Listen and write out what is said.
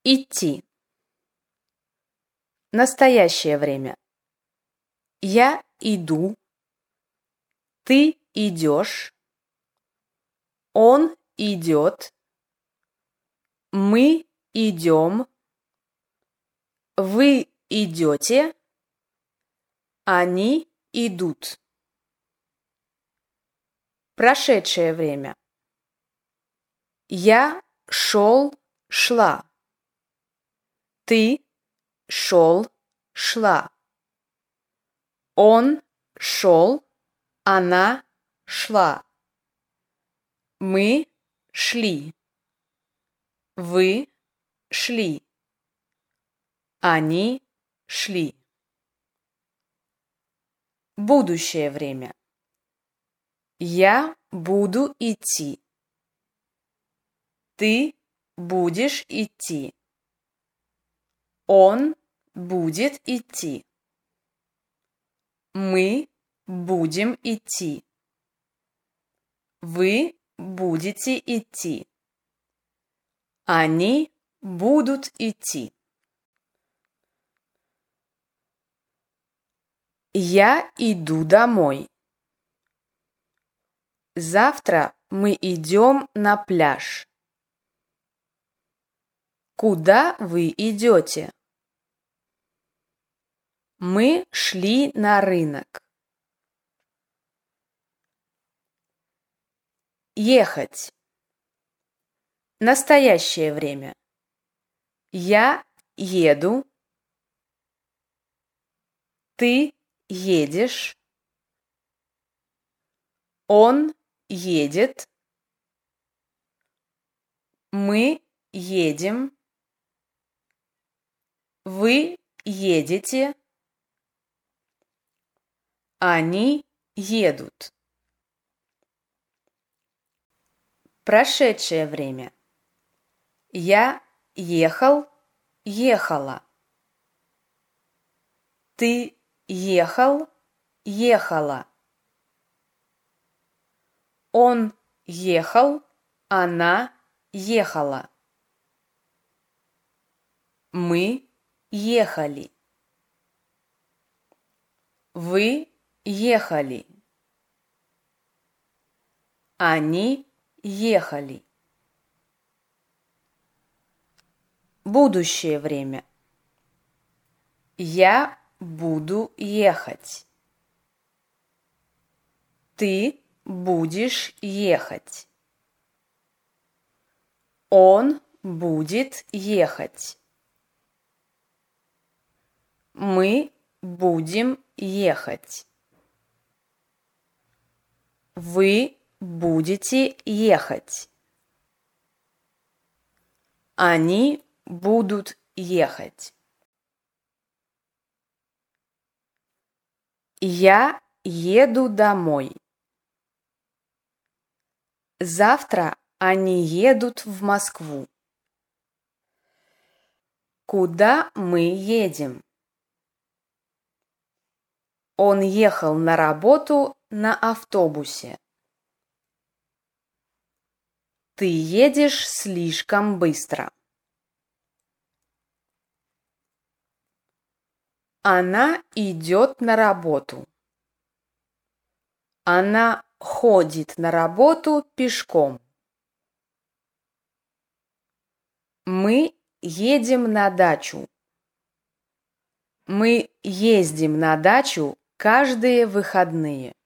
Идти. Настоящее время. Я иду. Ты идешь. Он идет. Мы идем. Вы идете. Они идут. Прошедшее время. Я шел, шла. Ты шел, шла. Он шел, она шла. Мы шли. Вы шли. Они шли. Будущее время. Я буду идти. Ты будешь идти. Он будет идти. Мы будем идти. Вы будете идти. Они будут идти. Я иду домой. Завтра мы идем на пляж. Куда вы идете? Мы шли на рынок. Ехать. Настоящее время. Я еду. Ты едешь. Он едет. Мы едем. Вы едете. Они едут. Прошедшее время. Я ехал, ехала. Ты ехал, ехала. Он ехал, она ехала. Мы ехали. Вы ехали. Они ехали. Будущее время. Я буду ехать. Ты будешь ехать. Он будет ехать. Мы будем ехать. Вы будете ехать. Они будут ехать. Я еду домой. Завтра они едут в Москву. Куда мы едем? Он ехал на работу на автобусе. Ты едешь слишком быстро. Она идет на работу. Она ходит на работу пешком. Мы едем на дачу. Мы ездим на дачу каждые выходные.